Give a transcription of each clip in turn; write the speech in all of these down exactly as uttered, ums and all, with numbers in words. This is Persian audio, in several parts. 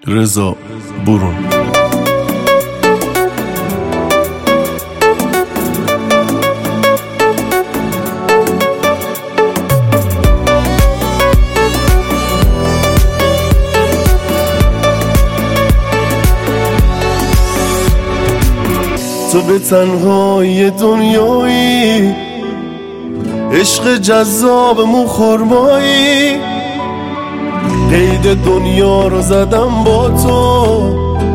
رضا برون. تو به تنهای دنیایی، عشق جذاب موخرمایی، قید دنیا رو زدم با تو،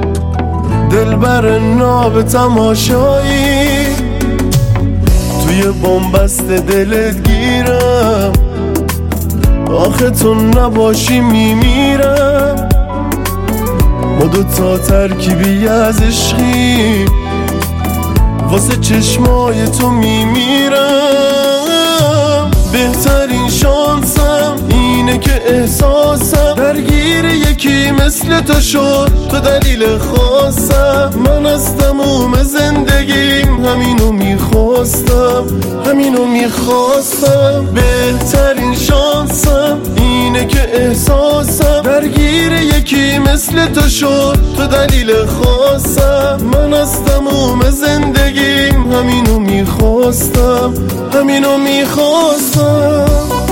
دلبر ناب تماشایی. توی بنبست دلت گیرم، آخه تو نباشی میمیرم. ما دوتا ترکیبی از عشقی، واسه چشمای تو میمیرم. بهترین شانسم اینه که احساسم درگیر یکی مثل تو شد، تو دلیل خاصم. من از تموم زندگیم همینو میخواستم، همینو میخواستم. بهترین شانسم اینه که احساسم درگیر یکی مثل تو شد، تو دلیل خاصم. من از تموم زندگیم همینو میخواستم، همینو میخواستم.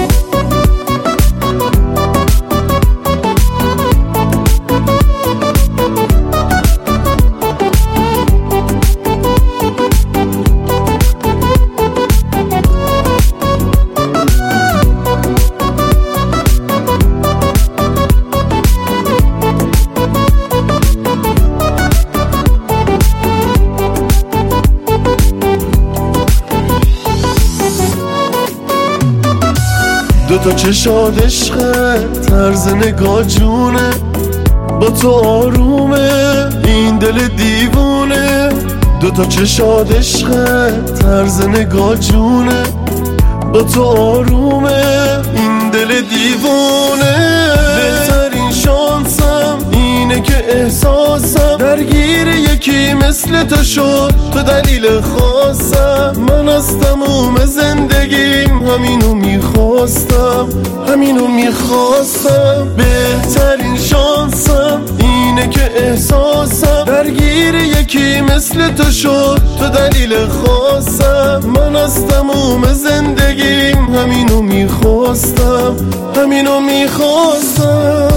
دوتا چشاد عشقه، طرز نگاه جونه، با تو آرومه این دل دیوونه. دوتا چشاد عشقه، طرز نگاه جونه، با تو آرومه این دل دیوونه. بهترین شانسم اینه که احساسم درگیر یکی مثل تو شد، تو دلیل خاصم. من از تموم زندگیم همینو میخواستم، همینو میخواستم. بهترین شانسم اینه که احساسم درگیر یکی مثل تو شد، تو دلیل خاصم. من از تموم زندگیم همینو میخواستم، همینو میخواستم.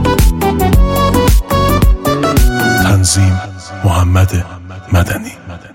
تنظیم محمد مدنی.